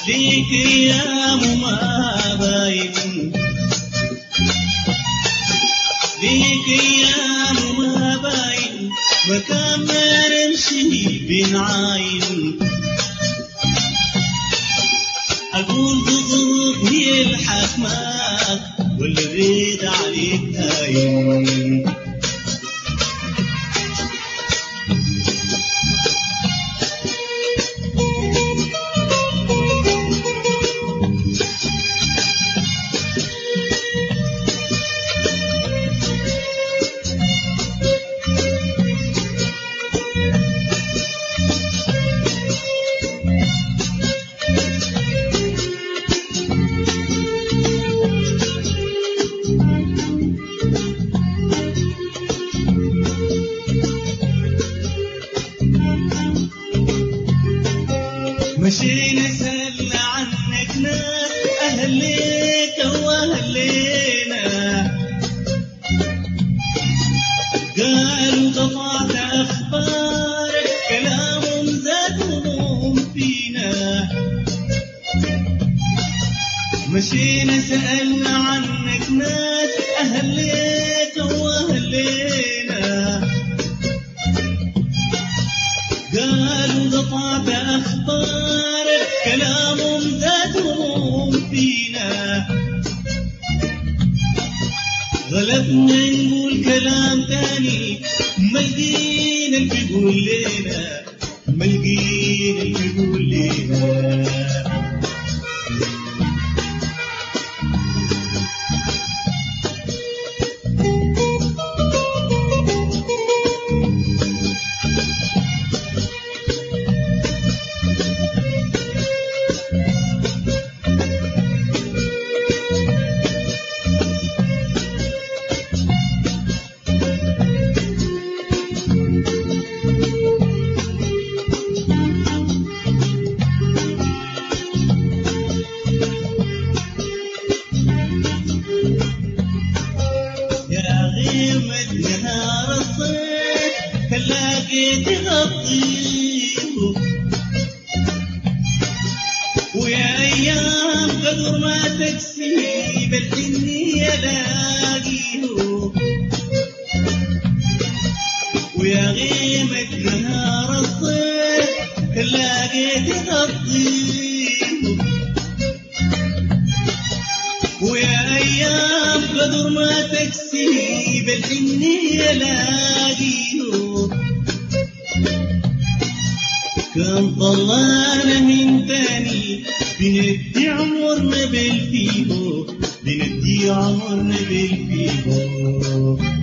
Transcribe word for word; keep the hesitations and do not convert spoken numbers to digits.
ليك ايام ما باين، ليك ايام ما باين، مكان ما نمشي بنعاين. اقول بظروف هي الحكمات ولا بيد عليك هاين. مشينا سألنا عنك ناس، أهليك وأهلينا، قالوا قطعت أخبارك كلامهم زاد هموم فينا. مشينا سألنا عنك ناس، أهليك وأهلينا، قالوا قطعت أخبارك كلامهم زاد هموم فينا. غلبنا نقول كلام تاني، ما لقينا اللي بيقول لينا، ما لقينا اللي بيقول لينا. نهار الصيف كلاقي تغطيه، ويا أيام قدر ما تكسي بالحنية لاقيه، ويا غيمة نهار الصيف كلاقي تغطيه، ويا أيام قدر ما تكسي بالحنية لاقيه. كان طلعنا من تاني بندي عمرنا بالفيهو، بندي عمرنا بالفيهو.